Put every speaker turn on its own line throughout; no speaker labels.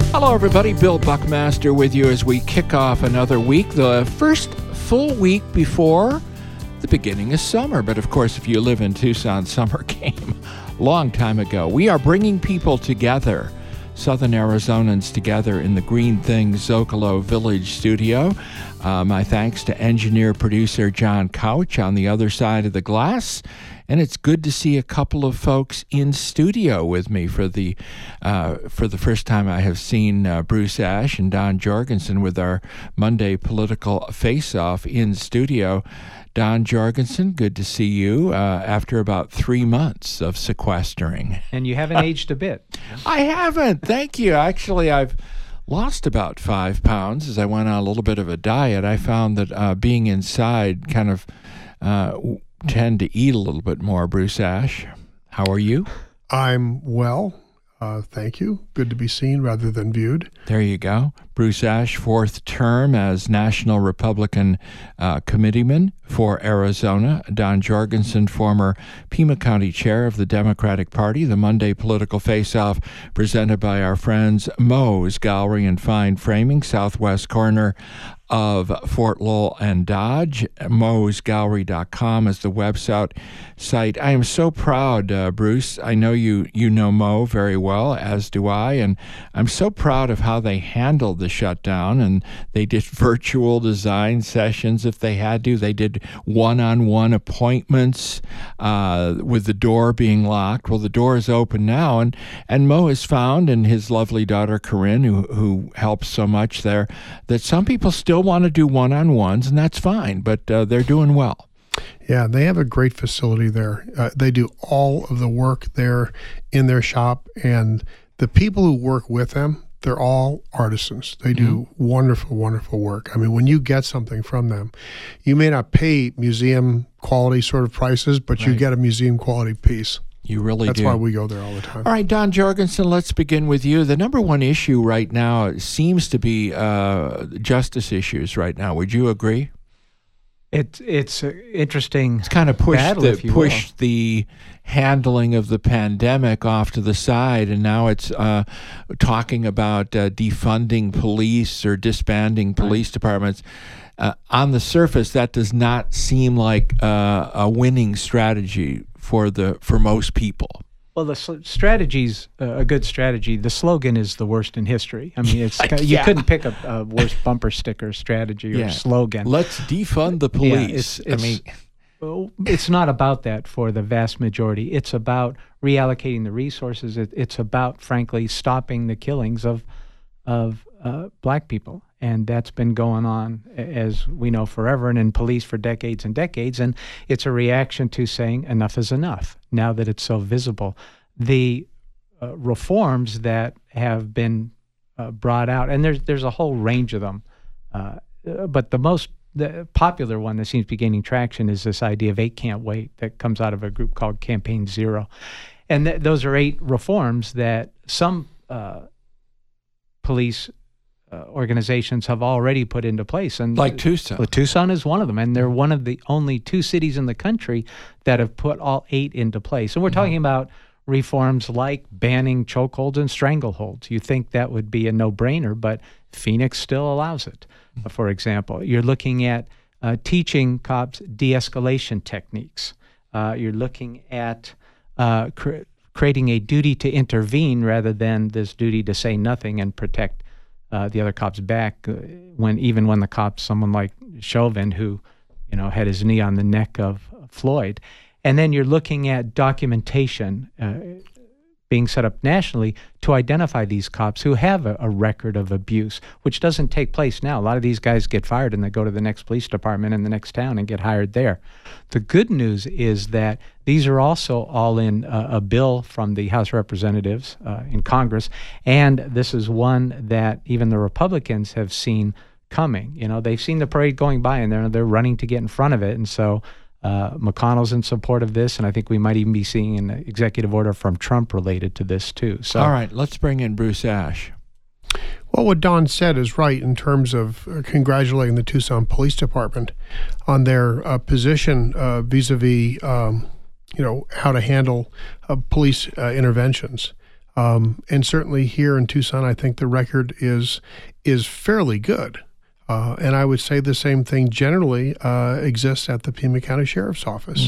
Hello, everybody. Bill Buckmaster with you as we kick off another week, the first full week before the beginning of summer. But, of course, if you live in Tucson, summer came a long time ago. We are bringing people together, Southern Arizonans together in the Green Things Zocalo Village studio. My thanks to engineer-producer John Couch on the other side of the glass. And it's good to see a couple of folks in studio with me for the first time. I have seen Bruce Ash and Don Jorgensen with our Monday Political Face-Off in studio. Don Jorgensen, good to see you after about 3 months of sequestering.
And you haven't aged a bit.
I haven't. Thank you. Actually, I've lost about 5 pounds as I went on a little bit of a diet. I found that being inside kind of tend to eat a little bit more. Bruce Ash, how are you?
I'm well. Thank you. Good to be seen rather than viewed.
There you go. Bruce Ash, fourth term as National Republican Committeeman for Arizona. Don Jorgensen, former Pima County Chair of the Democratic Party. The Monday Political Face-Off presented by our friends Moe's Gallery and Fine Framing, southwest corner of Fort Lowell and Dodge. Moe'sGallery.com is the website. I am so proud, Bruce. I know you know Moe very well, as do I, and I'm so proud of how they handled the shutdown. And they did virtual design sessions if they had to. They did one-on-one appointments with the door being locked. Well, the door is open now, and Moe has found, and his lovely daughter Corinne, who helps so much there, that some people still want to do one-on-ones, and that's fine, but they're doing well.
Yeah, they have a great facility there. They do all of the work there in their shop, and the people who work with them, they're all artisans. They do wonderful, wonderful work. I mean, when you get something from them, you may not pay museum quality sort of prices, but you get a museum quality piece.
You really do.
That's why we go there all the time.
All right, Don Jorgensen, let's begin with you. The number one issue right now seems to be justice issues right now. Would you agree?
It's interesting.
It's kind of pushed the handling of the pandemic off to the side, and now it's talking about defunding police or disbanding police departments. On the surface, that does not seem like a winning strategy for most people.
Well, the strategy's a good strategy. The slogan is the worst in history. I mean, you couldn't pick a worse bumper sticker strategy or slogan.
Let's defund the police.
It's not about that for the vast majority. It's about reallocating the resources. It's about, frankly, stopping the killings of black people. And that's been going on, as we know, forever, and in police for decades and decades. And it's a reaction to saying enough is enough now that it's so visible. The reforms that have been brought out, and there's a whole range of them, but the popular one that seems to be gaining traction is this idea of 8 Can't Wait that comes out of a group called Campaign Zero. And those are 8 reforms that some police organizations have already put into place. And
like Tucson.
Well, Tucson is one of them, and they're one of the only 2 cities in the country that have put all 8 into place. And we're talking about reforms like banning chokeholds and strangleholds. You think that would be a no-brainer, but Phoenix still allows it, for example. You're looking at teaching cops de-escalation techniques. You're looking at creating a duty to intervene rather than this duty to say nothing and protect the other cop's back, even when the cop's someone like Chauvin, who had his knee on the neck of Floyd. And then you're looking at documentation being set up nationally to identify these cops who have a record of abuse, which doesn't take place now. A lot of these guys get fired and they go to the next police department in the next town and get hired there. The good news is that these are also all in a bill from the House of Representatives in Congress, and this is one that even the Republicans have seen coming. They've seen the parade going by, and they're running to get in front of it, and so McConnell's in support of this, and I think we might even be seeing an executive order from Trump related to this too. So,
all right, let's bring in Bruce Ash.
Well, what Don said is right in terms of congratulating the Tucson Police Department on their position vis-a-vis, how to handle police interventions. And certainly here in Tucson, I think the record is fairly good. And I would say the same thing generally exists at the Pima County Sheriff's Office.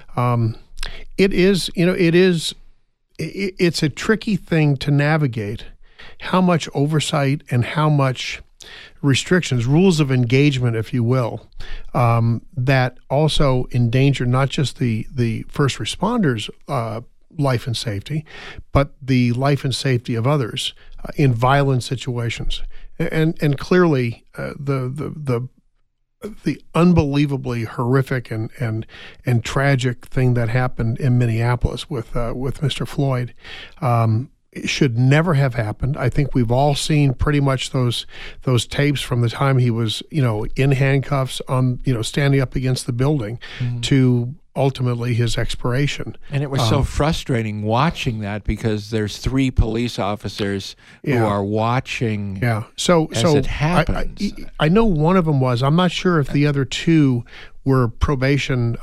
It's a tricky thing to navigate. How much oversight and how much restrictions, rules of engagement, if you will, that also endanger not just the first responders' life and safety, but the life and safety of others in violent situations. And clearly, the unbelievably horrific and tragic thing that happened in Minneapolis with Mr. Floyd it should never have happened. I think we've all seen pretty much those tapes from the time he was in handcuffs on standing up against the building to ultimately his expiration.
And it was so frustrating watching that because there's 3 police officers who are watching as it happens.
I know one of them was. I'm not sure if the other 2 were probation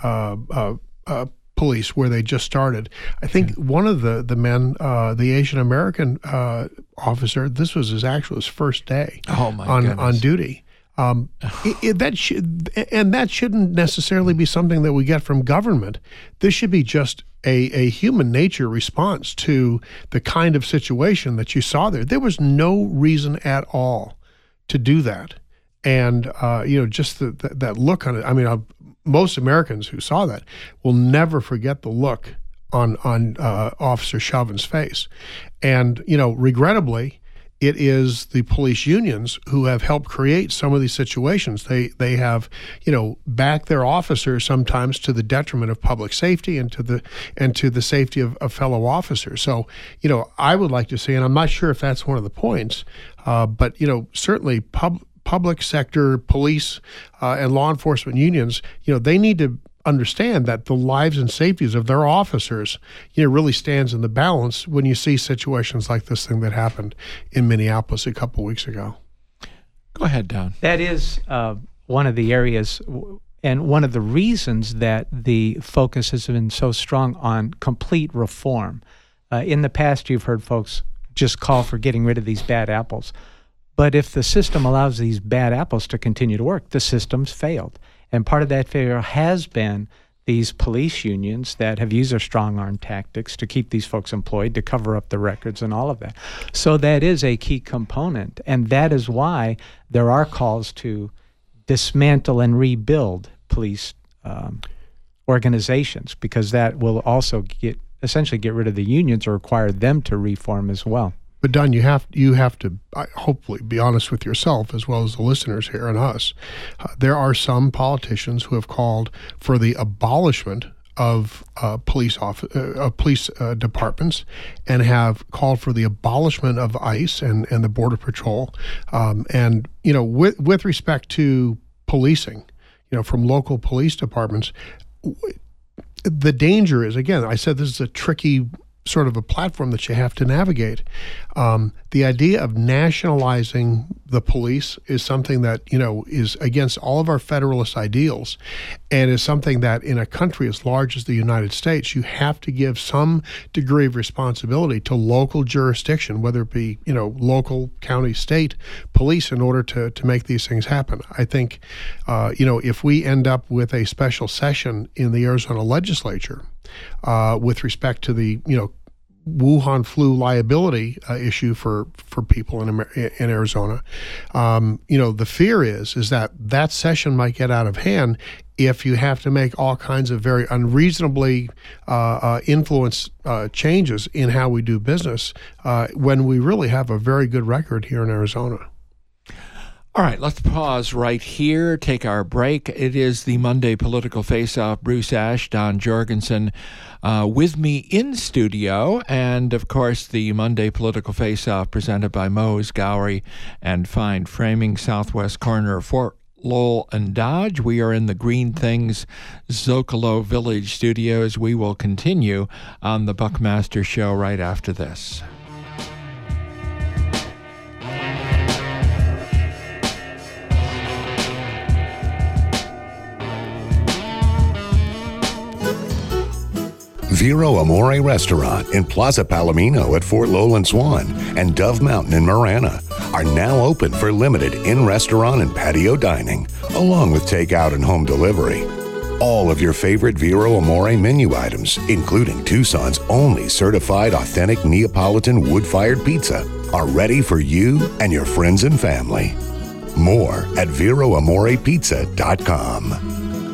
police where they just started. I think one of the men, the Asian American officer, this was his first day on duty. That shouldn't necessarily be something that we get from government. This should be just a human nature response to the kind of situation that you saw there. There was no reason at all to do that. And, just that look on it. I mean, most Americans who saw that will never forget the look on Officer Chauvin's face. And, regrettably, it is the police unions who have helped create some of these situations. They have, backed their officers sometimes to the detriment of public safety and to the safety of fellow officers. So, I would like to see, and I'm not sure if that's one of the points, but, certainly public sector police and law enforcement unions, they need to understand that the lives and safeties of their officers, really stands in the balance when you see situations like this thing that happened in Minneapolis a couple weeks ago.
Go ahead, Don.
That is one of the areas and one of the reasons that the focus has been so strong on complete reform. In the past, you've heard folks just call for getting rid of these bad apples. But if the system allows these bad apples to continue to work, the system's failed. And part of that failure has been these police unions that have used their strong-arm tactics to keep these folks employed, to cover up the records and all of that. So that is a key component. And that is why there are calls to dismantle and rebuild police organizations, because that will also essentially get rid of the unions or require them to reform as well.
But Don, you have to hopefully be honest with yourself as well as the listeners here and us. There are some politicians who have called for the abolishment of police departments and have called for the abolishment of ICE and the Border Patrol. And with respect to policing, from local police departments, the danger is, again, I said this is a tricky sort of a platform that you have to navigate. The idea of nationalizing the police is something that, is against all of our federalist ideals, and is something that in a country as large as the United States, you have to give some degree of responsibility to local jurisdiction, whether it be, local, county, state police, in order to make these things happen. I think, if we end up with a special session in the Arizona legislature with respect to the, Wuhan flu liability issue for people in Arizona, the fear is that session might get out of hand if you have to make all kinds of very unreasonably influenced changes in how we do business when we really have a very good record here in Arizona.
All right, let's pause right here, take our break. It is the Monday Political Face-Off. Bruce Ash, Don Jorgensen with me in studio. And, of course, the Monday Political Face-Off presented by Moe's Gallery and Fine Framing, southwest corner of Fort Lowell and Dodge. We are in the Green Things Zocalo Village studios. We will continue on the Buckmaster Show right after this.
Vero Amore Restaurant in Plaza Palomino at Fort Lowland Swan and Dove Mountain in Marana are now open for limited in-restaurant and patio dining, along with takeout and home delivery. All of your favorite Vero Amore menu items, including Tucson's only certified authentic Neapolitan wood-fired pizza, are ready for you and your friends and family. More at VeroAmorePizza.com.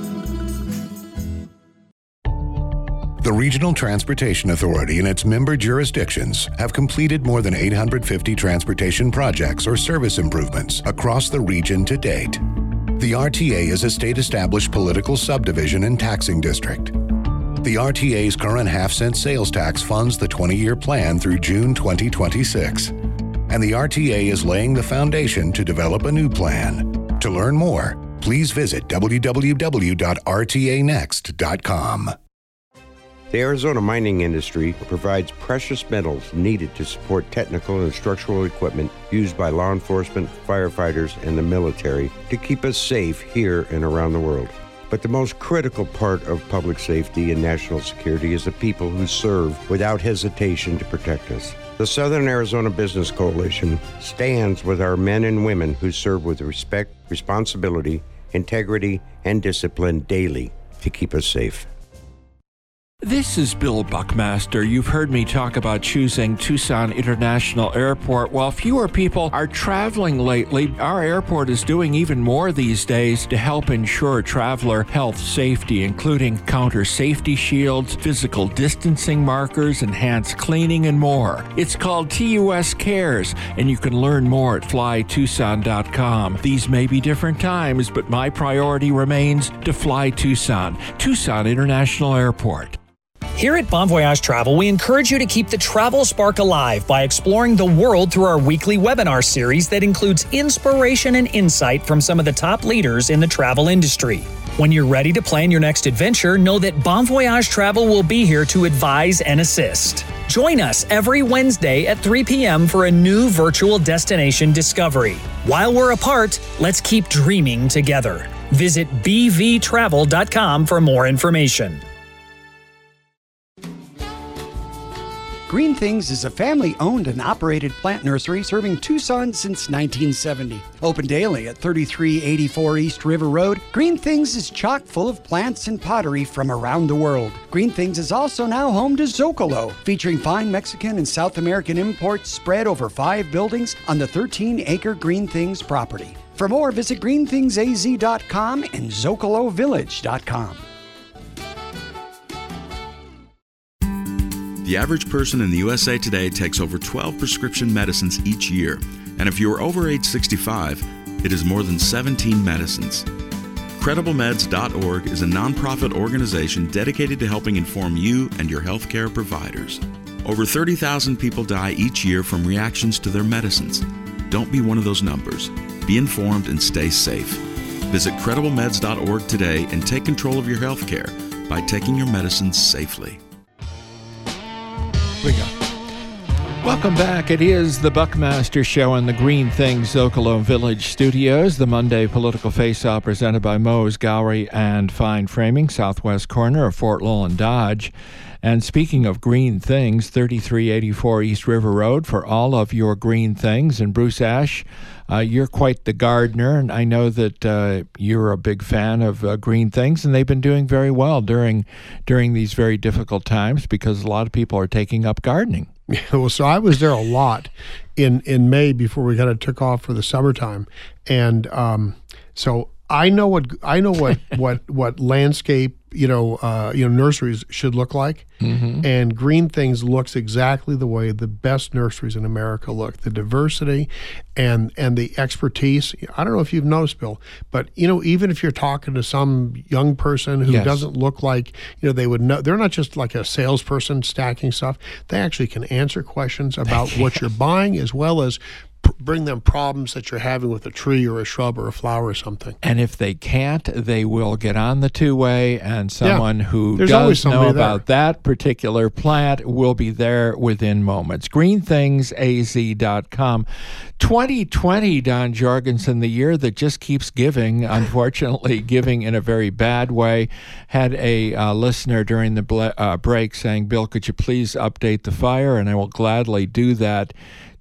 The Regional Transportation Authority and its member jurisdictions have completed more than 850 transportation projects or service improvements across the region to date. The RTA is a state-established political subdivision and taxing district. The RTA's current half-cent sales tax funds the 20-year plan through June 2026. And the RTA is laying the foundation to develop a new plan. To learn more, please visit www.rtanext.com.
The Arizona mining industry provides precious metals needed to support technical and structural equipment used by law enforcement, firefighters, and the military to keep us safe here and around the world. But the most critical part of public safety and national security is the people who serve without hesitation to protect us. The Southern Arizona Business Coalition stands with our men and women who serve with respect, responsibility, integrity, and discipline daily to keep us safe.
This is Bill Buckmaster. You've heard me talk about choosing Tucson International Airport. While fewer people are traveling lately, our airport is doing even more these days to help ensure traveler health safety, including counter safety shields, physical distancing markers, enhanced cleaning, and more. It's called TUS Cares, and you can learn more at flytucson.com. These may be different times, but my priority remains to fly Tucson. Tucson International Airport.
Here at Bon Voyage Travel, we encourage you to keep the travel spark alive by exploring the world through our weekly webinar series that includes inspiration and insight from some of the top leaders in the travel industry. When you're ready to plan your next adventure, know that Bon Voyage Travel will be here to advise and assist. Join us every Wednesday at 3 p.m. for a new virtual destination discovery. While we're apart, let's keep dreaming together. Visit bvtravel.com for more information.
Green Things is a family-owned and operated plant nursery serving Tucson since 1970. Open daily at 3384 East River Road, Green Things is chock full of plants and pottery from around the world. Green Things is also now home to Zocalo, featuring fine Mexican and South American imports spread over 5 buildings on the 13-acre Green Things property. For more, visit greenthingsaz.com and zocalovillage.com.
The average person in the USA today takes over 12 prescription medicines each year, and if you are over age 65, it is more than 17 medicines. CredibleMeds.org is a nonprofit organization dedicated to helping inform you and your healthcare providers. Over 30,000 people die each year from reactions to their medicines. Don't be one of those numbers. Be informed and stay safe. Visit CredibleMeds.org today and take control of your healthcare by taking your medicines safely.
We go. Welcome back. It is the Buckmaster Show in the Green Things Zocalo Village Studios, the Monday political face-off presented by Moe's Gallery and Fine Framing, southwest corner of Fort Lowland Dodge. And speaking of green things, 3384 East River Road for all of your green things. And Bruce Ash, you're quite the gardener, and I know that you're a big fan of green things, and they've been doing very well during these very difficult times because a lot of people are taking up gardening.
Yeah, well, so I was there a lot in May before we kind of took off for the summertime, and so I know what landscape nurseries should look like, and Green Things looks exactly the way the best nurseries in America look. The diversity and the expertise. I don't know if you've noticed, Bill, but even if you're talking to some young person who doesn't look like they would know, they're not just like a salesperson stacking stuff. They actually can answer questions about what you're buying as well as bring them problems that you're having with a tree or a shrub or a flower or something.
And if they can't, they will get on the two-way, and someone who
There's
does
always
know
somebody
about that particular plant will be there within moments. GreenThingsAZ.com. 2020, Don Jorgensen, the year that just keeps giving, unfortunately, giving in a very bad way. Had a listener during the break saying, Bill, could you please update the fire? And I will gladly do that.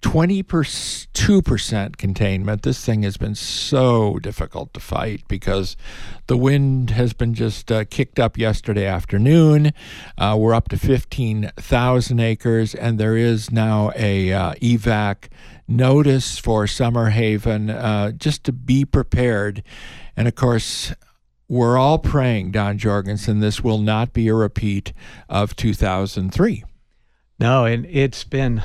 22% containment. This thing has been so difficult to fight because the wind has been just kicked up yesterday afternoon. We're up to 15,000 acres, and there is now a evac notice for Summer Haven just to be prepared. And of course, we're all praying, Don Jorgensen, this will not be a repeat of 2003.
No, and it's been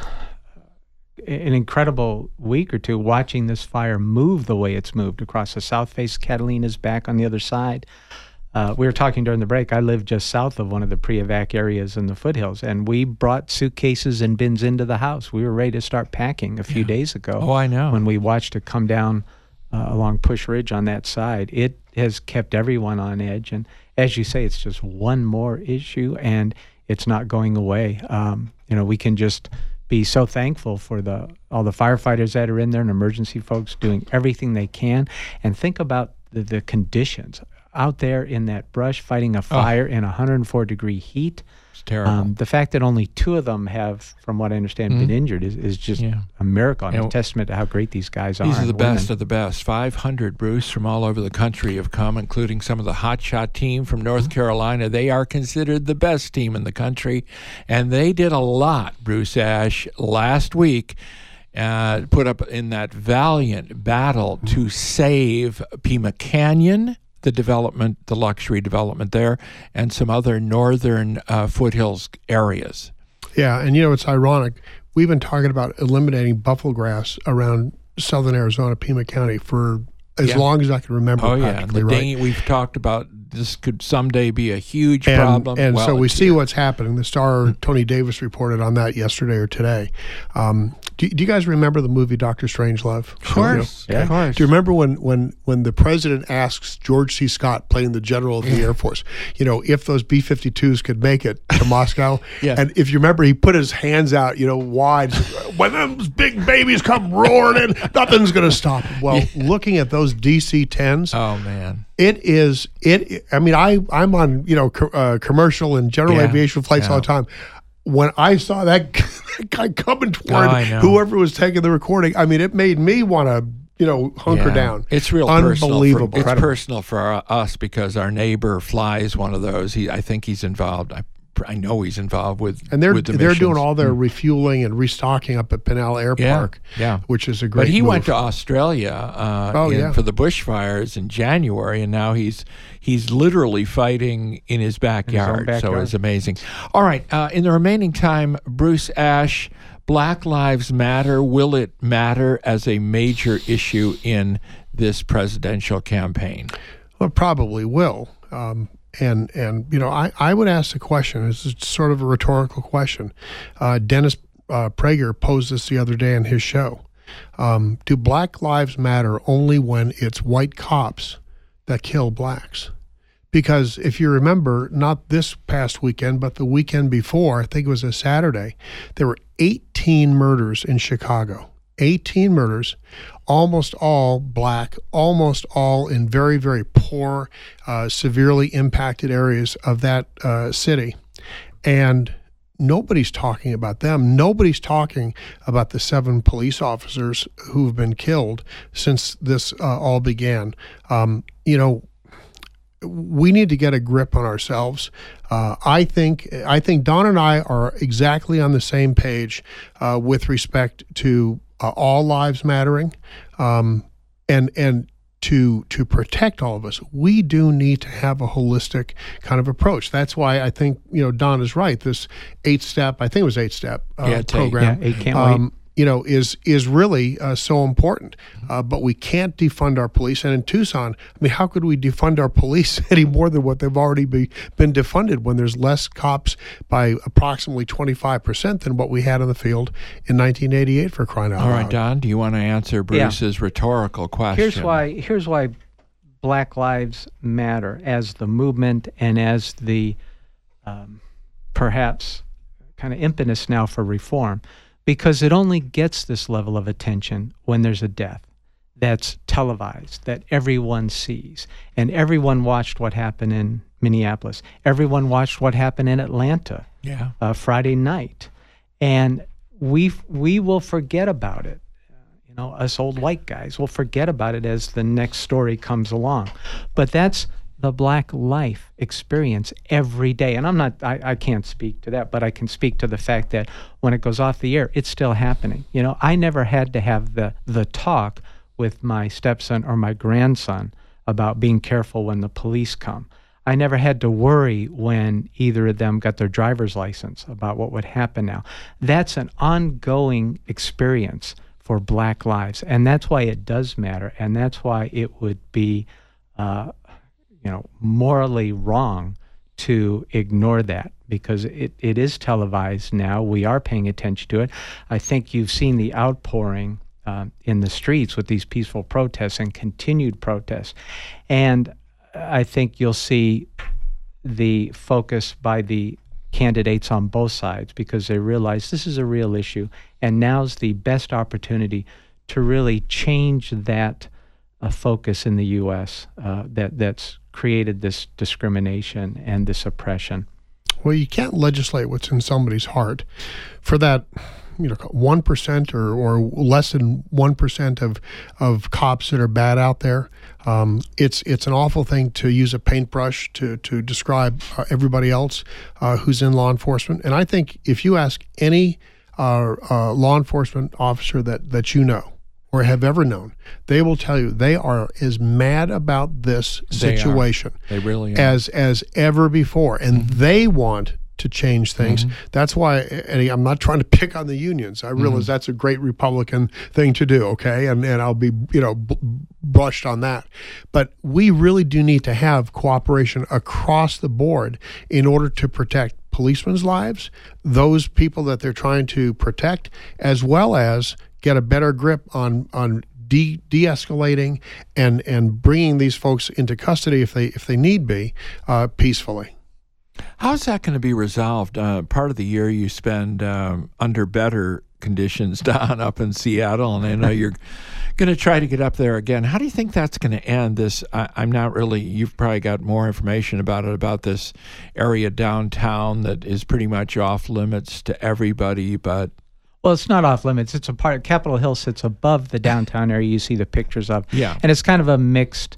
an incredible week or two watching this fire move the way it's moved across the south face. Catalina's back on the other side. We were talking during the break. I live just south of one of the pre-evac areas in the foothills, and we brought suitcases and bins into the house. We were ready to start packing a few days ago.
Oh, I know.
When we watched it come down along Push Ridge on that side, it has kept everyone on edge. And as you say, it's just one more issue, and it's not going away. We can just be so thankful for all the firefighters that are in there and emergency folks doing everything they can. And think about the conditions out there in that brush fighting a fire in 104-degree heat.
It's terrible.
The fact that only 2 of them have, from what I understand, been injured is just a miracle and a testament to how great these guys are.
These are the best of the best. 500, Bruce, from all over the country have come, including some of the hotshot team from North Carolina. They are considered the best team in the country, and they did a lot, Bruce Ash, last week. Put up in that valiant battle to save Pima Canyon, the luxury development there, and some other northern foothills areas.
Yeah, and it's ironic. We've been talking about eliminating buffalo grass around southern Arizona, Pima County, for as long as I can remember.
Oh, yeah. We've talked about this could someday be a huge problem.
And so we see what's happening. The Star, Tony Davis, reported on that yesterday or today. Do you guys remember the movie Dr. Strangelove?
Of course. Of course.
Do you remember when the president asks George C. Scott, playing the general of the Air Force, if those B-52s could make it to Moscow? And if you remember, he put his hands out, wide. When those big babies come roaring in, nothing's going to stop them. Well, looking at those DC-10s.
Oh, man.
I'm on, commercial and general aviation flights all the time. When I saw that guy coming toward whoever was taking the recording, it made me want to, hunker down.
It's real
unbelievable.
It's personal for us because our neighbor flies one of those. I think he's involved. I know he's involved with
they're
missions.
doing all their refueling and restocking up at Pinal Air Park, which is a great
But he
move.
went to Australia for the bushfires in January, and now he's literally fighting in his backyard. So it's amazing. All right, in the remaining time, Bruce Ash, Black Lives Matter, will it matter as a major issue in this presidential campaign?
Well, it probably will. And I would ask the question, it's sort of a rhetorical question. Dennis Prager posed this the other day on his show. Do Black Lives matter only when it's white cops that kill blacks? Because if you remember, not this past weekend, but the weekend before, I think it was a Saturday, there were 18 murders in Chicago. 18 murders, almost all black, almost all in very, very poor, severely impacted areas of that city. And nobody's talking about them. Nobody's talking about the 7 police officers who've been killed since this all began. We need to get a grip on ourselves. I think Don and I are exactly on the same page with respect to all lives mattering, and to protect all of us. We do need to have a holistic kind of approach. That's why I think Don is right. This 8-step, I think it was 8-step program.
8 can't wait.
is really so important. But we can't defund our police. And in Tucson, I mean, how could we defund our police any more than what they've already been defunded when there's less cops by approximately 25% than what we had in the field in 1988, for crying out loud.
All right, Don, do you want to answer Bruce's rhetorical question?
Here's why Black Lives Matter as the movement and as the perhaps kind of impetus now for reform, because it only gets this level of attention when there's a death that's televised, that everyone sees. And everyone watched what happened in Minneapolis. Everyone watched what happened in Atlanta Friday night. And we will forget about it. Us old white guys will forget about it as the next story comes along. But that's the Black life experience every day. And I can't speak to that, but I can speak to the fact that when it goes off the air, it's still happening. I never had to have the talk with my stepson or my grandson about being careful when the police come. I never had to worry when either of them got their driver's license about what would happen now. That's an ongoing experience for Black lives, and that's why it does matter, and that's why it would be morally wrong to ignore that, because it is televised now. We are paying attention to it. I think you've seen the outpouring in the streets with these peaceful protests and continued protests, and I think you'll see the focus by the candidates on both sides, because they realize this is a real issue, and now's the best opportunity to really change that focus in the U.S. That's created this discrimination and this oppression.
Well, you can't legislate what's in somebody's heart. For that 1% or less than 1% of cops that are bad out there, it's an awful thing to use a paintbrush to describe everybody else who's in law enforcement. And I think if you ask any law enforcement officer that you know or have ever known, they will tell you they are as mad about this situation
They really are.
as ever before, and they want to change things. That's why, Eddie, I'm not trying to pick on the unions. I realize that's a great Republican thing to do, okay? And I'll be, brushed on that. But we really do need to have cooperation across the board in order to protect policemen's lives, those people that they're trying to protect, as well as get a better grip on de-escalating and bringing these folks into custody if they need be peacefully.
How's that going to be resolved? Part of the year you spend under better conditions, Don, up in Seattle, and I know you're going to try to get up there again. How do you think that's going to end? I'm not really, you've probably got more information about it, about this area downtown that is pretty much off limits to everybody, but...
Well, it's not off limits. It's a part. Capitol Hill sits above the downtown area you see the pictures of. Yeah. And it's kind of a mixed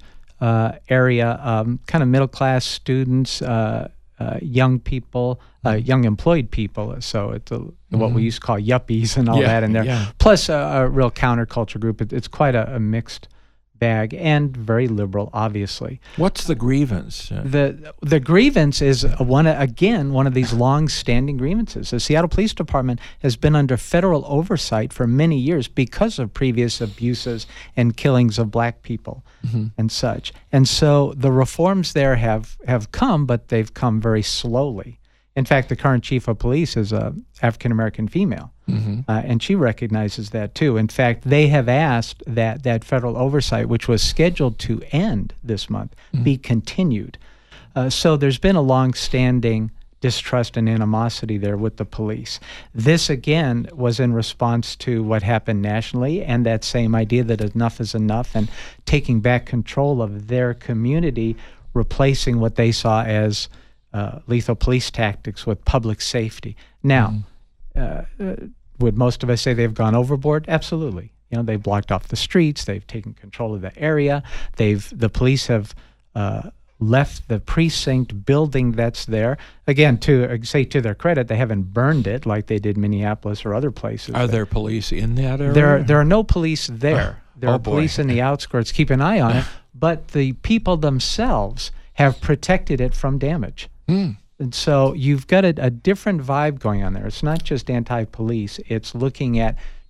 area, kind of middle-class students, young people, young employed people. So it's what we used to call yuppies and all that in there. Plus a real counterculture group. It's quite a mixed bag, and very liberal, obviously.
What's the grievance?
The grievance is one of these long-standing grievances. The Seattle Police Department has been under federal oversight for many years because of previous abuses and killings of Black people and such. And so the reforms there have come, but they've come very slowly. In fact, the current chief of police is a African-American female, and she recognizes that too. In fact, they have asked that federal oversight, which was scheduled to end this month, be continued. So there's been a long-standing distrust and animosity there with the police. This, again, was in response to what happened nationally and that same idea that enough is enough, and taking back control of their community, replacing what they saw as lethal police tactics with public safety. Now, would most of us say they've gone overboard? Absolutely. They've blocked off the streets. They've taken control of the area. The police have left the precinct building that's there. Again, to their credit, they haven't burned it like they did Minneapolis or other places.
Are there police in that area?
There are no police there. There are police in the outskirts. Keep an eye on it. But the people themselves have protected it from damage. And so you've got a different vibe going on there. It's not just anti-police. It's looking at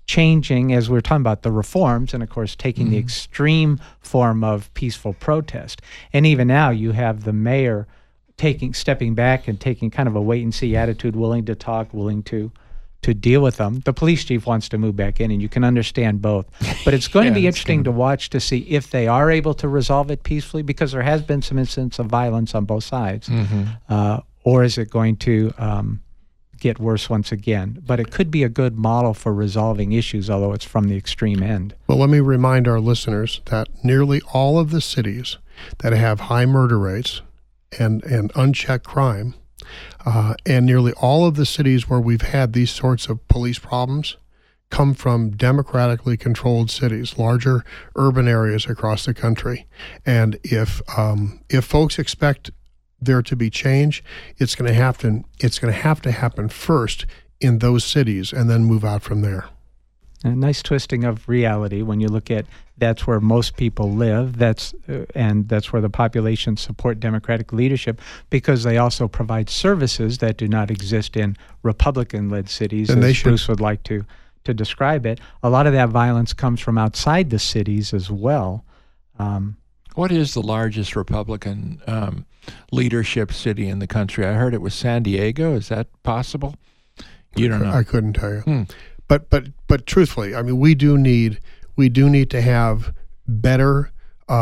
changing, as we're talking about the reforms, and of course taking the extreme form of peaceful protest. And even now you have the mayor stepping back and taking kind of a wait and see attitude, willing to talk, willing to deal with them. The police chief wants to move back in, and you can understand both. But it's going to be interesting to watch to see if they are able to resolve it peacefully, because there has been some incidents of violence on both sides. Or is it going to get worse once again? But it could be a good model for resolving issues, although it's from the extreme end.
Well, let me remind our listeners that nearly all of the cities that have high murder rates and unchecked crime, and nearly all of the cities where we've had these sorts of police problems come from democratically controlled cities, larger urban areas across the country. And if folks expect there to be change, it's going to have to happen first in those cities and then move out from there.
A nice twisting of reality when you look at that's where most people live, and that's where the population support Democratic leadership, because they also provide services that do not exist in Republican-led cities, and as Bruce would like to describe it. A lot of that violence comes from outside the cities as well.
What is the largest Republican leadership city in the country? I heard it was San Diego. Is that possible? You don't know.
I couldn't tell you. But truthfully, I mean, we do need to have better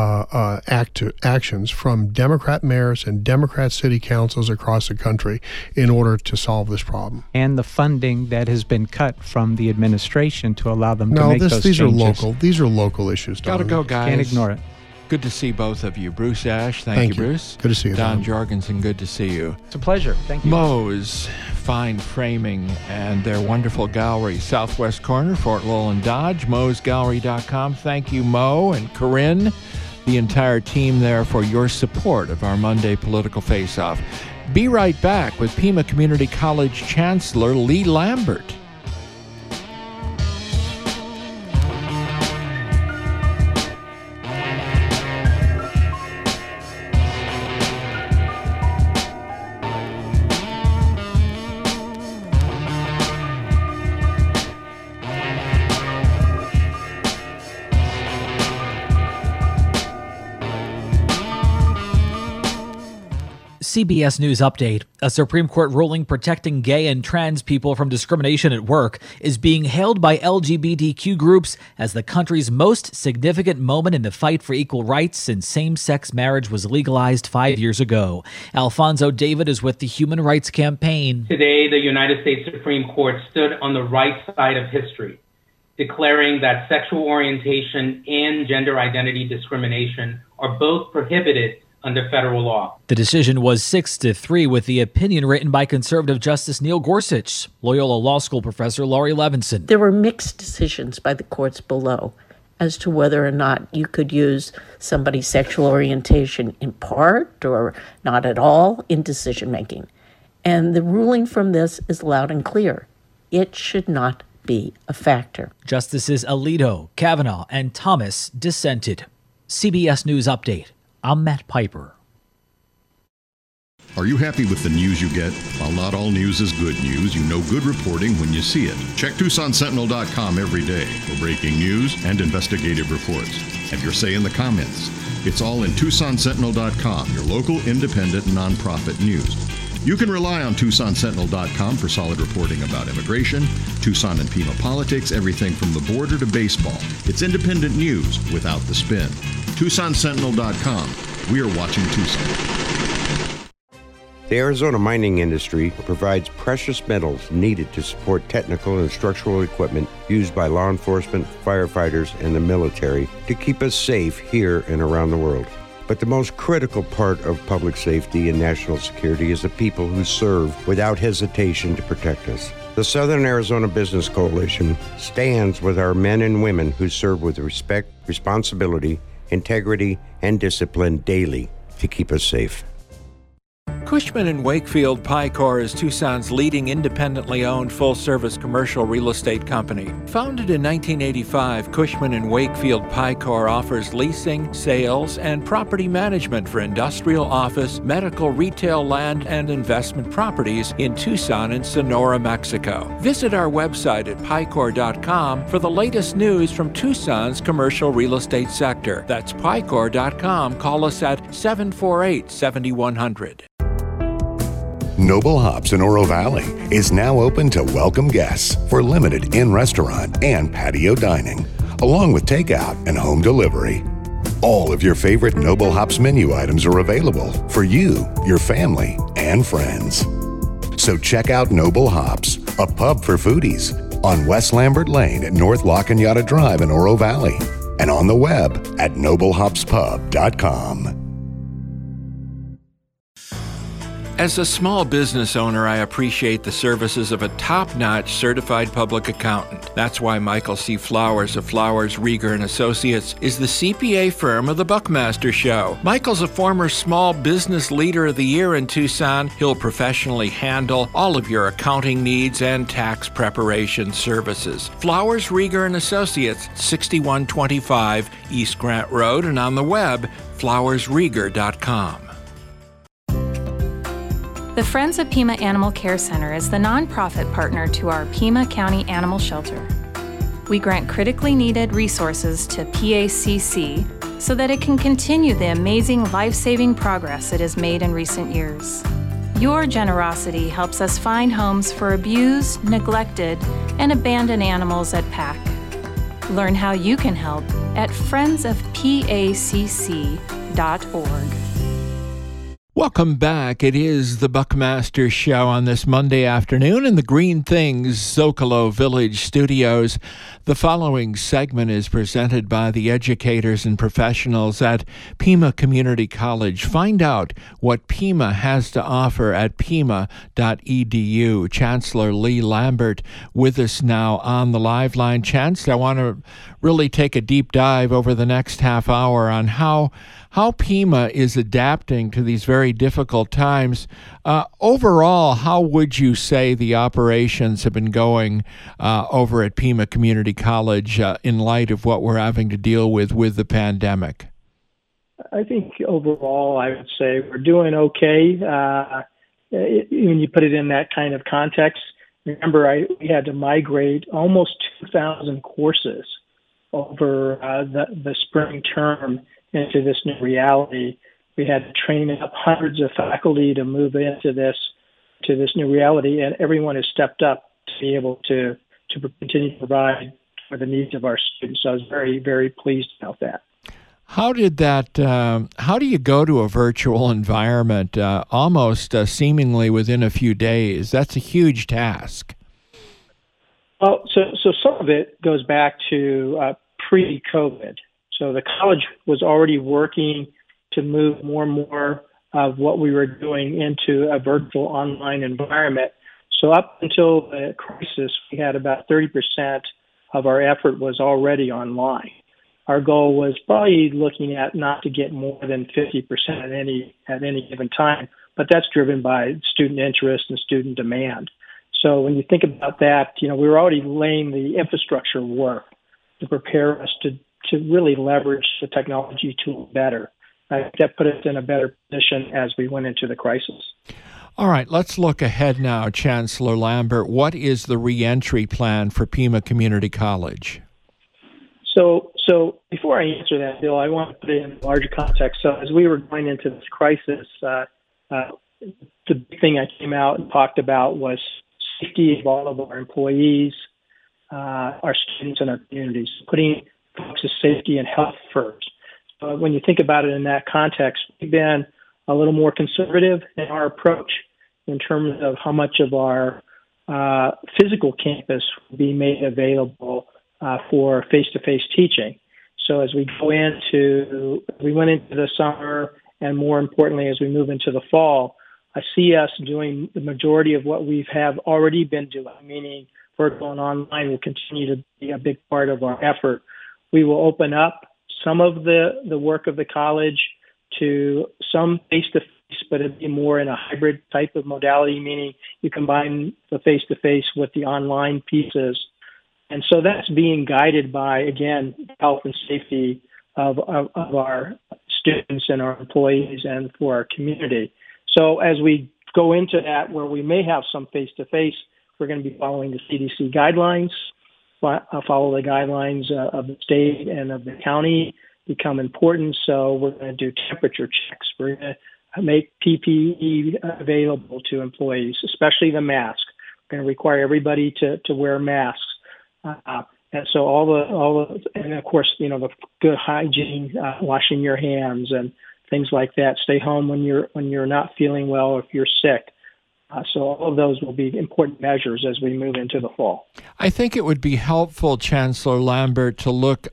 actions from Democrat mayors and Democrat city councils across the country in order to solve this problem.
And the funding that has been cut from the administration to allow them to make those changes.
These are local issues.
Gotta go, guys.
Can't ignore it.
Good to see both of you. Bruce Ash, thank you, Bruce.
Good to see you,
Don Jorgensen, good to see you.
It's a pleasure. Thank you.
Moe's Fine Framing and their wonderful gallery, Southwest Corner, Fort Lowell and Dodge, moesgallery.com. Thank you, Moe and Corinne, the entire team there, for your support of our Monday Political Face-Off. Be right back with Pima Community College Chancellor Lee Lambert.
CBS News Update. A Supreme Court ruling protecting gay and trans people from discrimination at work is being hailed by LGBTQ groups as the country's most significant moment in the fight for equal rights since same-sex marriage was legalized 5 years ago. Alfonso David is with the Human Rights Campaign.
Today, the United States Supreme Court stood on the right side of history, declaring that sexual orientation and gender identity discrimination are both prohibited under federal law.
The decision was 6-3 with the opinion written by conservative Justice Neil Gorsuch. Loyola Law School professor Laurie Levinson.
There were mixed decisions by the courts below as to whether or not you could use somebody's sexual orientation in part or not at all in decision-making. And the ruling from this is loud and clear. It should not be a factor.
Justices Alito, Kavanaugh, and Thomas dissented. CBS News Update. I'm Matt Piper.
Are you happy with the news you get? While not all news is good news, you know good reporting when you see it. Check TucsonSentinel.com every day for breaking news and investigative reports. Have your say in the comments. It's all in TucsonSentinel.com, your local independent nonprofit news. You can rely on TucsonSentinel.com for solid reporting about immigration, Tucson and Pima politics, everything from the border to baseball. It's independent news without the spin. TucsonSentinel.com. We are watching Tucson.
The Arizona mining industry provides precious metals needed to support technical and structural equipment used by law enforcement, firefighters, and the military to keep us safe here and around the world. But the most critical part of public safety and national security is the people who serve without hesitation to protect us. The Southern Arizona Business Coalition stands with our men and women who serve with respect, responsibility, integrity, and discipline daily to keep us safe.
Cushman & Wakefield Picor is Tucson's leading independently owned full-service commercial real estate company. Founded in 1985, Cushman & Wakefield Picor offers leasing, sales, and property management for industrial, office, medical, retail, land, and investment properties in Tucson and Sonora, Mexico. Visit our website at picor.com for the latest news from Tucson's commercial real estate sector. That's picor.com. Call us at 748-7100.
Noble Hops in Oro Valley is now open to welcome guests for limited in-restaurant and patio dining, along with takeout and home delivery. All of your favorite Noble Hops menu items are available for you, your family, and friends. So check out Noble Hops, a pub for foodies, on West Lambert Lane at North La Cañada Drive in Oro Valley, and on the web at noblehopspub.com.
As a small business owner, I appreciate the services of a top-notch certified public accountant. That's why Michael C. Flowers of Flowers, Rieger & Associates is the CPA firm of the Buckmaster Show. Michael's a former Small Business Leader of the Year in Tucson. He'll professionally handle all of your accounting needs and tax preparation services. Flowers, Rieger & Associates, 6125 East Grant Road, and on the web, flowersrieger.com.
The Friends of Pima Animal Care Center is the nonprofit partner to our Pima County Animal Shelter. We grant critically needed resources to PACC so that it can continue the amazing life-saving progress it has made in recent years. Your generosity helps us find homes for abused, neglected, and abandoned animals at PAC. Learn how you can help at friendsofpacc.org.
Welcome back. It is the Buckmaster Show on this Monday afternoon in the Green Things Zocalo Village studios. The following segment is presented by the educators and professionals at Pima Community College. Find out what Pima has to offer at pima.edu. Chancellor Lee Lambert with us now on the live line. Chancellor, I want to really take a deep dive over the next half hour on how Pima is adapting to these very difficult times. Overall, how would you say the operations have been going over at Pima Community College in light of what we're having to deal with the pandemic?
I think overall, I would say we're doing okay. When you put it in that kind of context, remember we had to migrate almost 2,000 courses over the spring term into this new reality. We had to train up hundreds of faculty to move into this new reality, and everyone has stepped up to be able to continue to provide for the needs of our students. So I was very, very pleased about that.
How do you go to a virtual environment almost seemingly within a few days? That's a huge task.
Well, so some of it goes back to pre-COVID. So the college was already working to move more and more of what we were doing into a virtual online environment. So up until the crisis, we had about 30% of our effort was already online. Our goal was probably looking at not to get more than 50% at any given time, but that's driven by student interest and student demand. So when you think about that, we were already laying the infrastructure work to prepare us to really leverage the technology tool better. That put us in a better position as we went into the crisis.
All right, let's look ahead now, Chancellor Lambert. What is the reentry plan for Pima Community College?
So before I answer that, Bill, I want to put it in a larger context. So as we were going into this crisis, the big thing I came out and talked about was safety of all of our employees, our students, and our communities, putting folks' safety and health first. When you think about it in that context, we've been a little more conservative in our approach in terms of how much of our physical campus will be made available for face-to-face teaching. So as we went into the summer, and more importantly, as we move into the fall, I see us doing the majority of what we have already been doing, meaning virtual and online will continue to be a big part of our effort. We will open up some of the work of the college to some face-to-face but it'd be more in a hybrid type of modality, meaning you combine the face-to-face with the online pieces. And so that's being guided by, again, health and safety of our students and our employees and for our community. So as we go into that, where we may have some face-to-face, we're going to be following the CDC guidelines, follow the guidelines of the state and of the county become important. So we're going to do temperature checks. We're going to make PPE available to employees, especially the mask. We're going to require everybody to wear masks. And so all the, and of course, the good hygiene, washing your hands and things like that. Stay home when you're not feeling well or if you're sick. So all of those will be important measures as we move into the fall.
I think it would be helpful, Chancellor Lambert, to look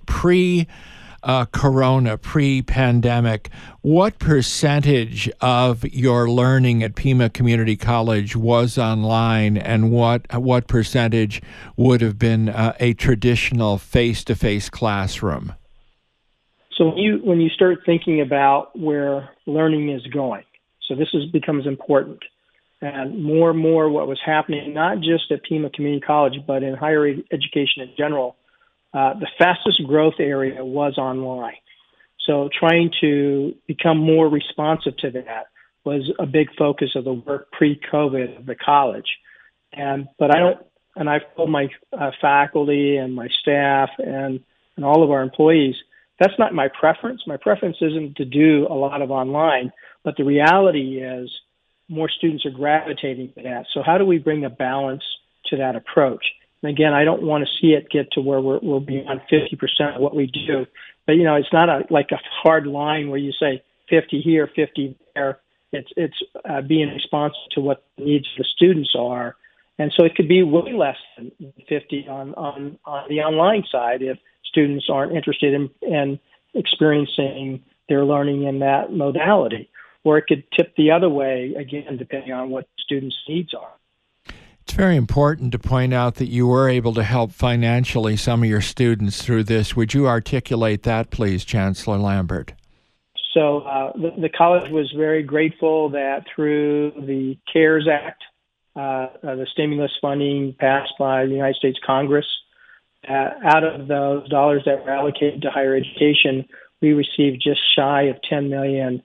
pre-corona, pre-pandemic. What percentage of your learning at Pima Community College was online, and what percentage would have been a traditional face-to-face classroom?
So when you start thinking about where learning is going, so this becomes important. And more what was happening, not just at Pima Community College, but in higher education in general, the fastest growth area was online. So trying to become more responsive to that was a big focus of the work pre-COVID of the college. But I've told my faculty and my staff and all of our employees, that's not my preference. My preference isn't to do a lot of online, but the reality is more students are gravitating to that. So how do we bring a balance to that approach? And again, I don't want to see it get to where we're beyond 50% of what we do. But, it's not like a hard line where you say 50 here, 50 there. It's being responsive to what the needs of the students are. And so it could be way less than 50 on the online side if students aren't interested in experiencing their learning in that modality. Or it could tip the other way, again, depending on what students' needs are.
It's very important to point out that you were able to help financially some of your students through this. Would you articulate that, please, Chancellor Lambert?
So the college was very grateful that through the CARES Act, the stimulus funding passed by the United States Congress, out of those dollars that were allocated to higher education, we received just shy of $10 million.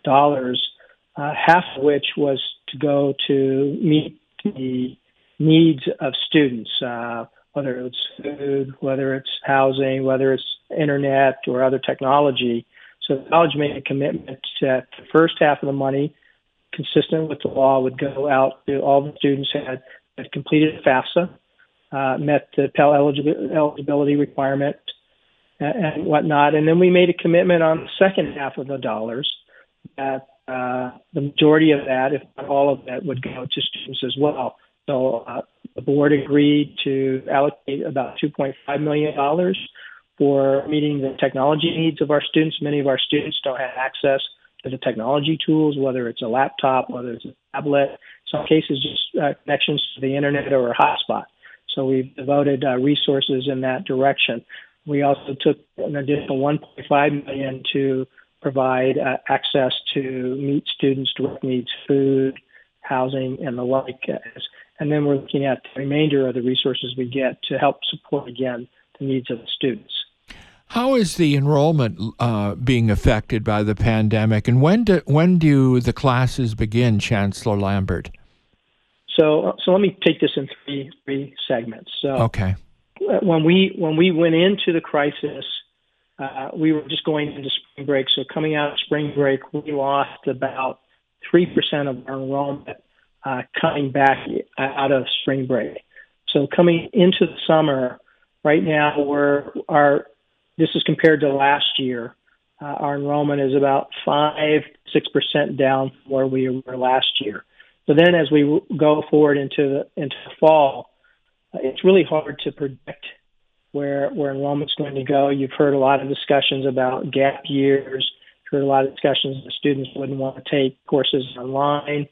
Half of which was to go to meet the needs of students, whether it's food, whether it's housing, whether it's internet or other technology. So the college made a commitment that the first half of the money, consistent with the law, would go out to all the students who had completed FAFSA, met the Pell eligibility requirement, and whatnot. And then we made a commitment on the second half of the dollars that the majority of that, if not all of that, would go to students as well. So the board agreed to allocate about $2.5 million for meeting the technology needs of our students. Many of our students don't have access to the technology tools, whether it's a laptop, whether it's a tablet, in some cases just connections to the internet or a hotspot. So we've devoted resources in that direction. We also took an additional $1.5 million to provide access to meet students' direct needs, food, housing, and the like. And then we're looking at the remainder of the resources we get to help support, again, the needs of the students.
How is the enrollment being affected by the pandemic, and when do the classes begin, Chancellor Lambert?
So let me take this in three segments. So
okay.
When we went into the crisis, we were just going into spring break. So coming out of spring break, we lost about 3% of our enrollment coming back out of spring break. So coming into the summer, right now this is compared to last year. Our enrollment is about 5-6% down from where we were last year. So then, as we go forward into the fall, it's really hard to predict where enrollment's going to go. You've heard a lot of discussions about gap years. Heard a lot of discussions that students wouldn't want to take courses online.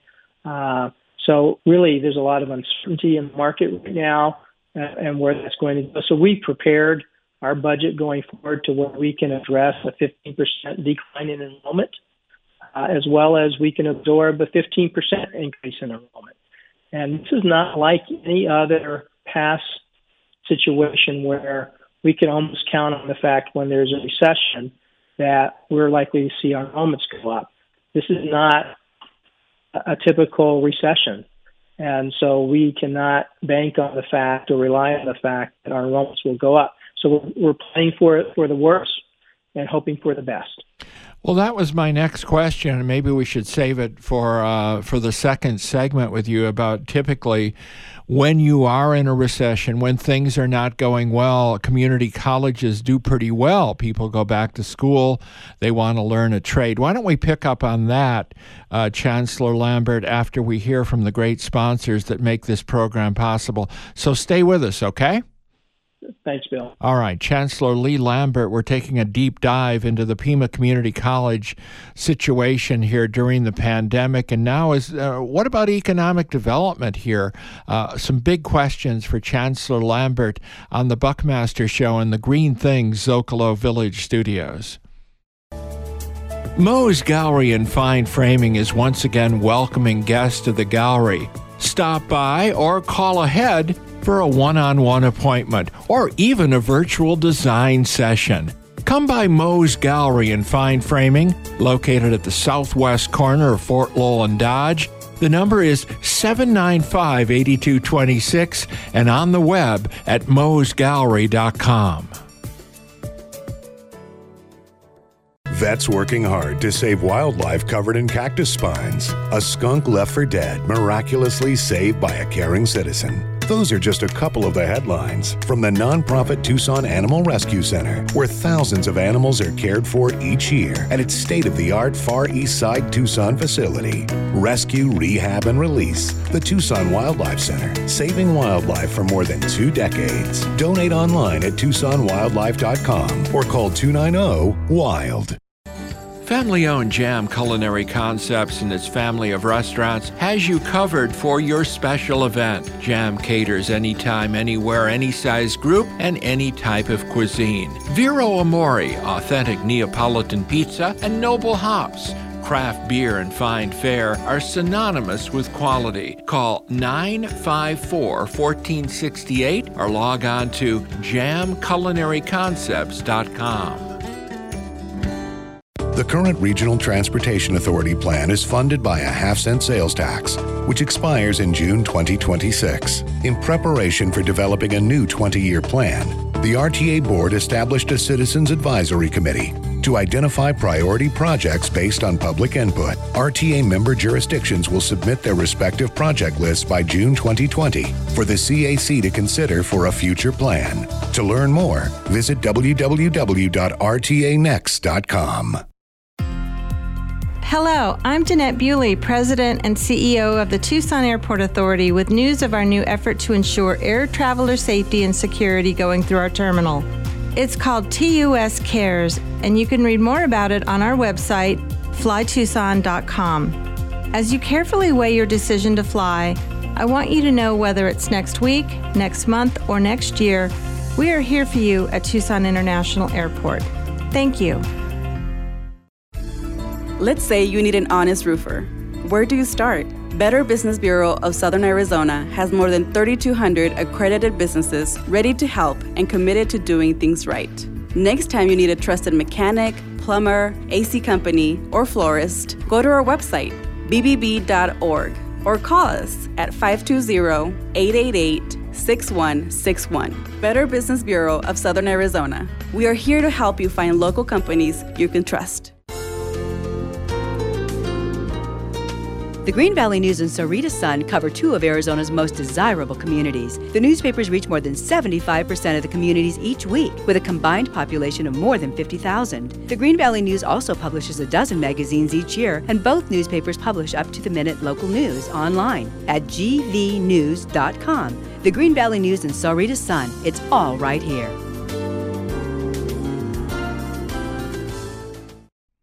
So really, there's a lot of uncertainty in the market right now and where that's going to go. So we prepared our budget going forward to where we can address a 15% decline in enrollment. as well as we can absorb a 15% increase in enrollment. And this is not like any other past situation where we can almost count on the fact when there's a recession that we're likely to see our enrollments go up. This is not a typical recession. And so we cannot bank on the fact or rely on the fact that our enrollments will go up. So we're planning for the worst and hoping for the best.
Well, that was my next question, and maybe we should save it for the second segment with you about typically when you are in a recession, when things are not going well. Community colleges do pretty well. People go back to school. They want to learn a trade. Why don't we pick up on that, Chancellor Lambert, after we hear from the great sponsors that make this program possible. So stay with us, okay?
Thanks, Bill.
All right, Chancellor Lee Lambert, we're taking a deep dive into the Pima Community College situation here during the pandemic. And now what about economic development here? Some big questions for Chancellor Lambert on the Buckmaster Show in the Green Things Zocalo Village studios. Moe's Gallery and Fine Framing is once again welcoming guests to the gallery. Stop by or call ahead for a one-on-one appointment or even a virtual design session. Come by Moe's Gallery and Fine Framing, located at the southwest corner of Fort Lowell and Dodge. The number is 795-8226 and on the web at moesgallery.com.
Vets working hard to save wildlife covered in cactus spines. A skunk left for dead, miraculously saved by a caring citizen. Those are just a couple of the headlines from the nonprofit Tucson Animal Rescue Center, where thousands of animals are cared for each year at its state-of-the-art Far East Side Tucson facility. Rescue, rehab, and release. The Tucson Wildlife Center, saving wildlife for more than 2 decades. Donate online at TucsonWildlife.com or call 290-WILD.
Family-owned Jam Culinary Concepts and its family of restaurants has you covered for your special event. Jam caters anytime, anywhere, any size group, and any type of cuisine. Vero Amore, authentic Neapolitan pizza, and Noble Hops. Craft beer and fine fare are synonymous with quality. Call 954-1468 or log on to jamculinaryconcepts.com.
The current Regional Transportation Authority plan is funded by a half-cent sales tax, which expires in June 2026. In preparation for developing a new 20-year plan, the RTA Board established a Citizens Advisory Committee to identify priority projects based on public input. RTA member jurisdictions will submit their respective project lists by June 2020 for the CAC to consider for a future plan. To learn more, visit www.rtanext.com.
Hello, I'm Jeanette Bewley, President and CEO of the Tucson Airport Authority, with news of our new effort to ensure air traveler safety and security going through our terminal. It's called TUS Cares, and you can read more about it on our website, flytucson.com. As you carefully weigh your decision to fly, I want you to know whether it's next week, next month, or next year, we are here for you at Tucson International Airport. Thank you.
Let's say you need an honest roofer. Where do you start? Better Business Bureau of Southern Arizona has more than 3,200 accredited businesses ready to help and committed to doing things right. Next time you need a trusted mechanic, plumber, AC company, or florist, go to our website, bbb.org, or call us at 520-888-6161. Better Business Bureau of Southern Arizona. We are here to help you find local companies you can trust.
The Green Valley News and Sahuarita Sun cover 2 of Arizona's most desirable communities. The newspapers reach more than 75% of the communities each week, with a combined population of more than 50,000. The Green Valley News also publishes a dozen magazines each year, and both newspapers publish up-to-the-minute local news online at gvnews.com. The Green Valley News and Sahuarita Sun, it's all right here.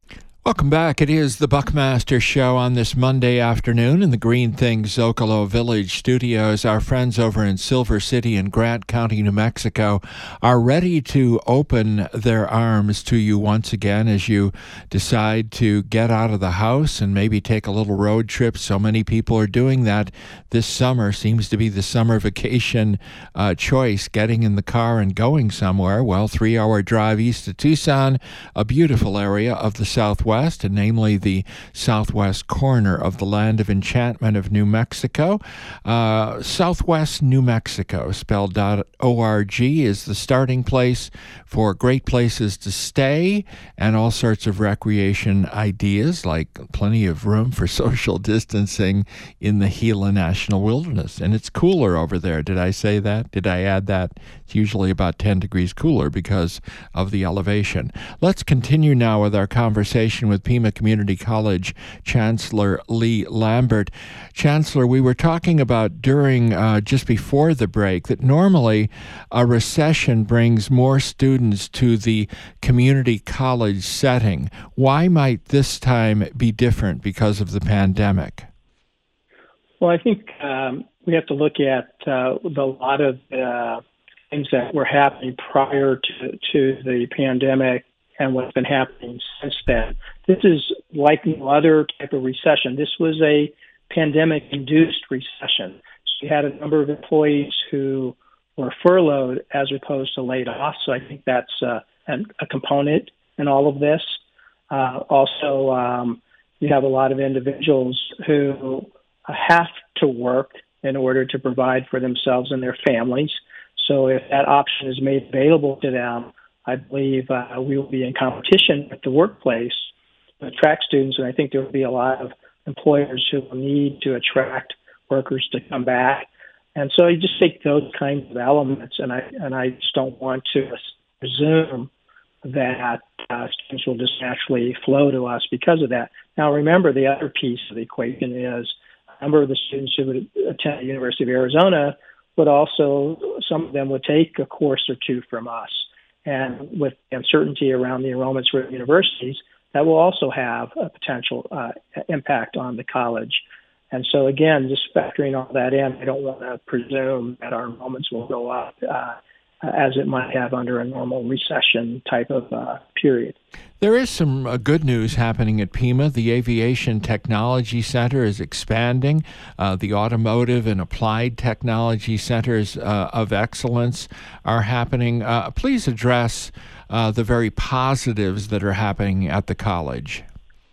Welcome back. It is the Buckmaster Show on this Monday afternoon in the Green Things Zocalo Village studios. Our friends over in Silver City and Grant County, New Mexico, are ready to open their arms to you once again as you decide to get out of the house and maybe take a little road trip. So many people are doing that this summer. Seems to be the summer vacation choice, getting in the car and going somewhere. Well, 3-hour drive east of Tucson, a beautiful area of the Southwest, and namely the southwest corner of the land of enchantment of New Mexico. Southwest New Mexico, spelled .org, is the starting place for great places to stay and all sorts of recreation ideas, like plenty of room for social distancing in the Gila National Wilderness. And it's cooler over there. Did I say that? Did I add that? It's usually about 10 degrees cooler because of the elevation. Let's continue now with our conversation with Pima Community College Chancellor Lee Lambert. Chancellor, we were talking about during, just before the break, that normally a recession brings more students to the community college setting. Why might this time be different because of the pandemic?
Well, I think we have to look at a lot of things that were happening prior to the pandemic and what's been happening since then. This is like no other type of recession. This was a pandemic-induced recession. So you had a number of employees who were furloughed as opposed to laid off. So I think that's a component in all of this. Also, you have a lot of individuals who have to work in order to provide for themselves and their families. So if that option is made available to them, I believe we will be in competition with the workplace to attract students, and I think there will be a lot of employers who will need to attract workers to come back. And so you just take those kinds of elements, and I just don't want to presume that students will just naturally flow to us because of that. Now, remember, the other piece of the equation is a number of the students who would attend the University of Arizona would also, some of them would take a course or two from us. And with uncertainty around the enrollments for universities, that will also have a potential impact on the college. And so, again, just factoring all that in, I don't want to presume that our enrollments will go up as it might have under a normal recession type of period.
There is some good news happening at Pima. The Aviation Technology Center is expanding. The Automotive and Applied Technology Centers of Excellence are happening. Please address the very positives that are happening at the college.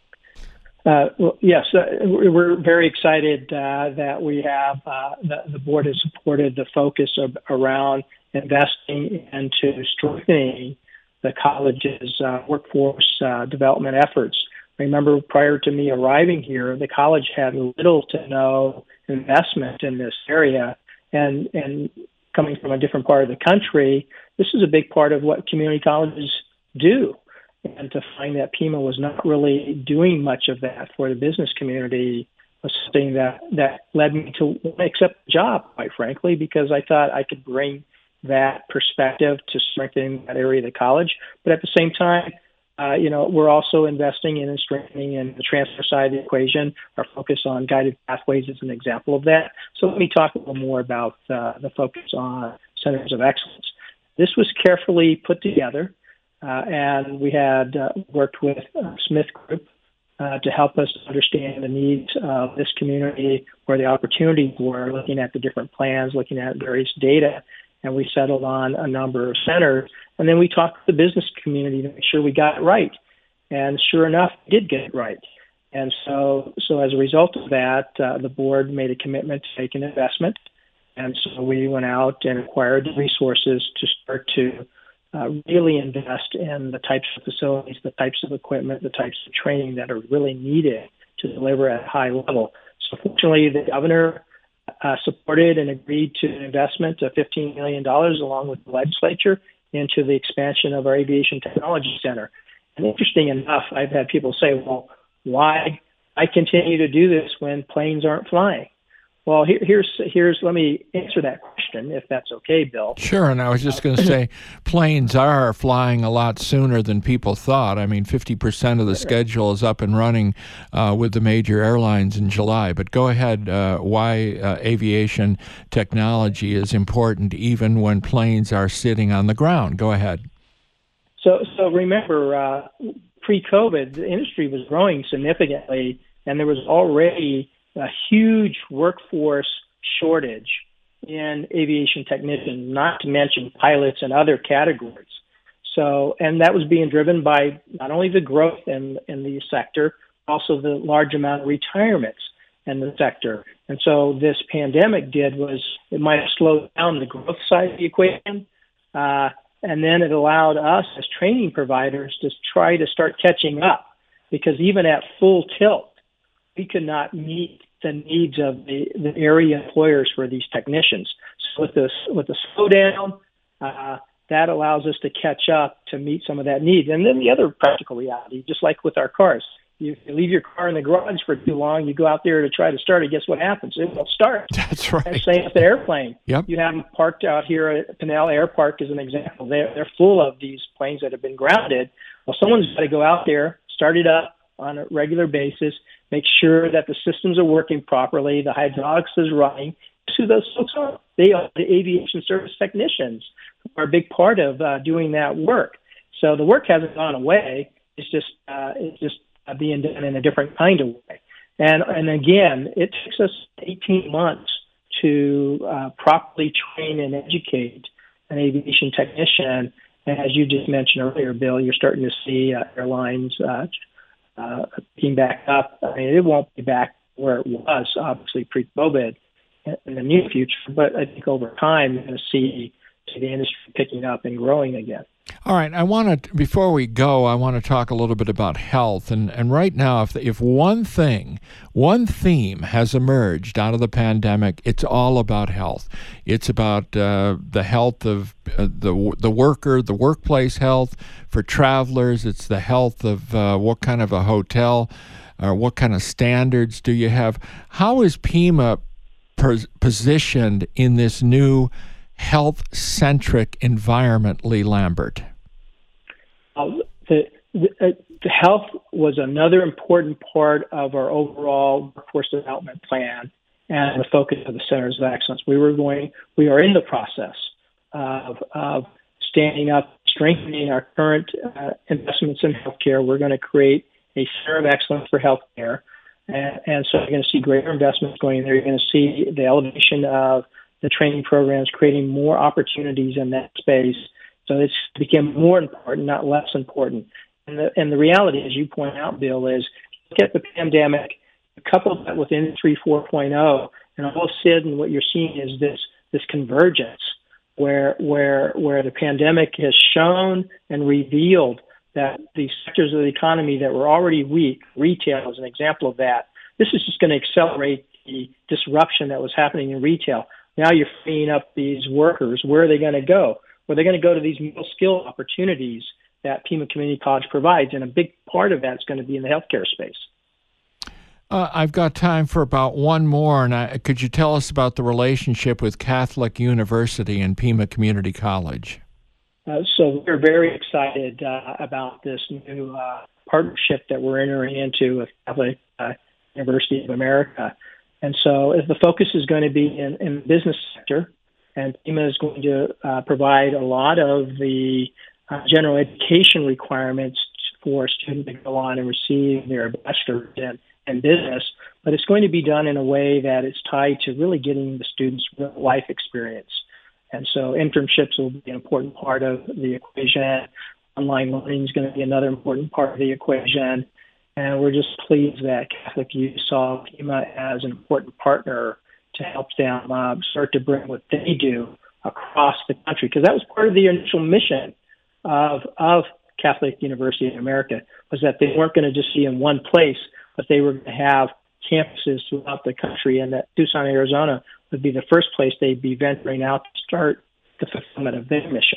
Well, yes, we're very excited that we have, the board has supported the focus around investing into strengthening the college's workforce development efforts. Remember, prior to me arriving here, the college had little to no investment in this area, and coming from a different part of the country, this is a big part of what community colleges do. And to find that Pima was not really doing much of that for the business community was something that led me to accept the job, quite frankly, because I thought I could bring that perspective to strengthening that area of the college. But at the same time, we're also investing in and strengthening in the transfer side of the equation. Our focus on guided pathways is an example of that. So let me talk a little more about the focus on centers of excellence. This was carefully put together, and we had worked with Smith Group to help us understand the needs of this community, where the opportunities were, looking at the different plans, looking at various data, and we settled on a number of centers. And then we talked to the business community to make sure we got it right. And sure enough, we did get it right. And so as a result of that, the board made a commitment to make an investment. And so we went out and acquired the resources to start to really invest in the types of facilities, the types of equipment, the types of training that are really needed to deliver at a high level. So fortunately, the governor supported and agreed to an investment of $15 million along with the legislature into the expansion of our Aviation Technology Center. And interesting enough, I've had people say, well, why I continue to do this when planes aren't flying? Well, here's. Let me answer that question, if that's okay, Bill.
Sure, and I was just going to say, planes are flying a lot sooner than people thought. I mean, 50% of the schedule is up and running with the major airlines in July. But go ahead, why aviation technology is important even when planes are sitting on the ground. Go ahead.
So remember, pre-COVID, the industry was growing significantly, and there was already a huge workforce shortage in aviation technicians, not to mention pilots and other categories. So, and that was being driven by not only the growth in the sector, also the large amount of retirements in the sector. And so this pandemic was it might have slowed down the growth side of the equation, and then it allowed us as training providers to try to start catching up, because even at full tilt, we could not meet the needs of the area employers for these technicians. So with the slowdown, that allows us to catch up to meet some of that need. And then the other practical reality, just like with our cars, you leave your car in the garage for too long, you go out there to try to start it, guess what happens? It won't start.
That's right.
And same with the airplane.
Yep.
You have them parked out here at Pinal Air Park as an example. They're full of these planes that have been grounded. Well, someone's got to go out there, start it up on a regular basis, make sure that the systems are working properly, the hydraulics is running. Who those folks are? They are the aviation service technicians, who are a big part of doing that work. So the work hasn't gone away. It's just being done in a different kind of way. And again, it takes us 18 months to properly train and educate an aviation technician. And as you just mentioned earlier, Bill, you're starting to see airlines being back up. I mean, it won't be back where it was, obviously, pre-COVID in the near future, but I think over time you're going to see the industry picking up and growing again.
All right, before we go, I want to talk a little bit about health. And right now, if one theme has emerged out of the pandemic, it's all about health. It's about the health of the worker, the workplace health for travelers. It's the health of what kind of a hotel or what kind of standards do you have. How is Pima positioned in this new health-centric environment, Lee Lambert?
The health was another important part of our overall workforce development plan and the focus of the Centers of Excellence. We are in the process of standing up, strengthening our current investments in healthcare. We're going to create a Center of Excellence for Healthcare, and so you're going to see greater investments going in there. You're going to see the elevation of the training programs, creating more opportunities in that space. So it's become more important, not less important. And the reality, as you point out, Bill, is look at the pandemic, couple that with Industry 4.0, and all of a sudden what you're seeing is this convergence where the pandemic has shown and revealed that the sectors of the economy that were already weak, retail is an example of that. This is just going to accelerate the disruption that was happening in retail. Now you're freeing up these workers. Where are they going to go? Well, they're going to go to these middle skill opportunities that Pima Community College provides, and a big part of that is going to be in the healthcare space.
I've got time for about one more, and could you tell us about the relationship with Catholic University and Pima Community College?
So we're very excited about this new partnership that we're entering into with Catholic University of America. And so the focus is going to be in the business sector, and Pima is going to provide a lot of the general education requirements for a student to go on and receive their bachelor's in business, but it's going to be done in a way that is tied to really getting the students real life experience. And so internships will be an important part of the equation. Online learning is going to be another important part of the equation. And we're just pleased that Catholic U saw Pima as an important partner to help them start to bring what they do across the country, because that was part of the initial mission of Catholic University of America, was that they weren't going to just be in one place, but they were going to have campuses throughout the country, and that Tucson, Arizona would be the first place they'd be venturing out to start the fulfillment of their mission.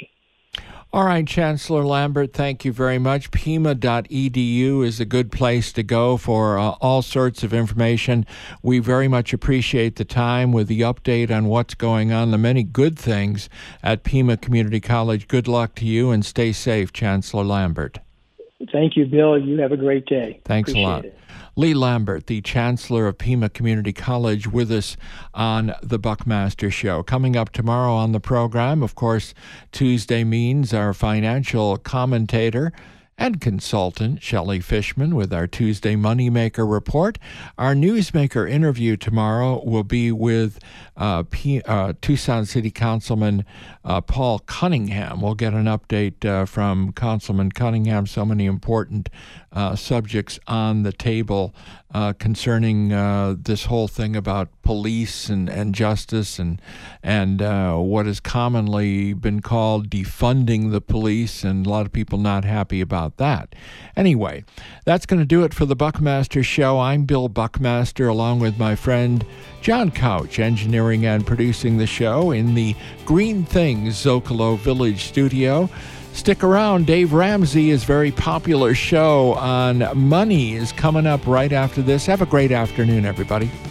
All right, Chancellor Lambert, thank you very much. Pima.edu is a good place to go for all sorts of information. We very much appreciate the time with the update on what's going on, the many good things at Pima Community College. Good luck to you and stay safe, Chancellor Lambert.
Thank you, Bill. You have a great day.
Thanks
Appreciate
a lot.
it.
Lee Lambert, the Chancellor of Pima Community College, with us on the Buckmaster Show. Coming up tomorrow on the program, of course, Tuesday means our financial commentator and consultant, Shelley Fishman, with our Tuesday Moneymaker Report. Our Newsmaker interview tomorrow will be with Tucson City Councilman Paul Cunningham. We'll get an update from Councilman Cunningham. So many important subjects on the table concerning this whole thing about police and justice and what has commonly been called defunding the police, and a lot of people not happy about that. Anyway, that's going to do it for the Buckmaster Show. I'm Bill Buckmaster, along with my friend John Couch, engineering and producing the show in the Green Things Zocalo Village studio. Stick around. Dave Ramsey's very popular show on money is coming up right after this. Have a great afternoon, everybody.